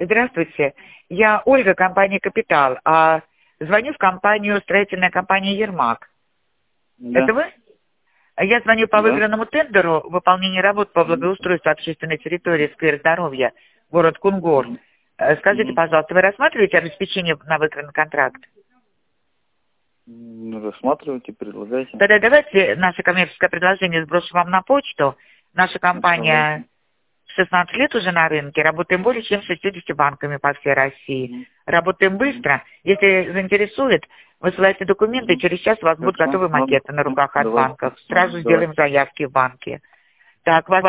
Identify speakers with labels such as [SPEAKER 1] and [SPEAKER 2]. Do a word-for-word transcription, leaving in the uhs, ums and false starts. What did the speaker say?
[SPEAKER 1] Здравствуйте. Я Ольга, компания «Капитал». А звоню в компанию, строительная компания «Ермак».
[SPEAKER 2] Да.
[SPEAKER 1] Это вы? Я звоню по
[SPEAKER 2] Да.
[SPEAKER 1] выигранному тендеру выполнения работ по благоустройству общественной территории «Сквер здоровья», город Кунгур.
[SPEAKER 2] Мгм.
[SPEAKER 1] Э, Скажите,
[SPEAKER 2] Мгм.
[SPEAKER 1] пожалуйста, вы рассматриваете обеспечение на выигранный контракт?
[SPEAKER 2] Ну, рассматривайте, предлагайте.
[SPEAKER 1] Тогда давайте наше коммерческое предложение сброшу вам на почту. Наша компания
[SPEAKER 2] Оставляйте.
[SPEAKER 1] шестнадцать лет уже на рынке, работаем более чем с шестьюдесятью банками по всей России.
[SPEAKER 2] Мгм.
[SPEAKER 1] Работаем
[SPEAKER 2] Мгм.
[SPEAKER 1] быстро. Если заинтересует, высылайте документы, и
[SPEAKER 2] Мгм.
[SPEAKER 1] через час у вас будут
[SPEAKER 2] Хорошо,
[SPEAKER 1] готовые
[SPEAKER 2] ладно.
[SPEAKER 1] макеты на
[SPEAKER 2] Всё,
[SPEAKER 1] руках от
[SPEAKER 2] давайте.
[SPEAKER 1] банков.
[SPEAKER 2] Ладно,
[SPEAKER 1] Сразу
[SPEAKER 2] давайте.
[SPEAKER 1] сделаем заявки в банке. Так, вас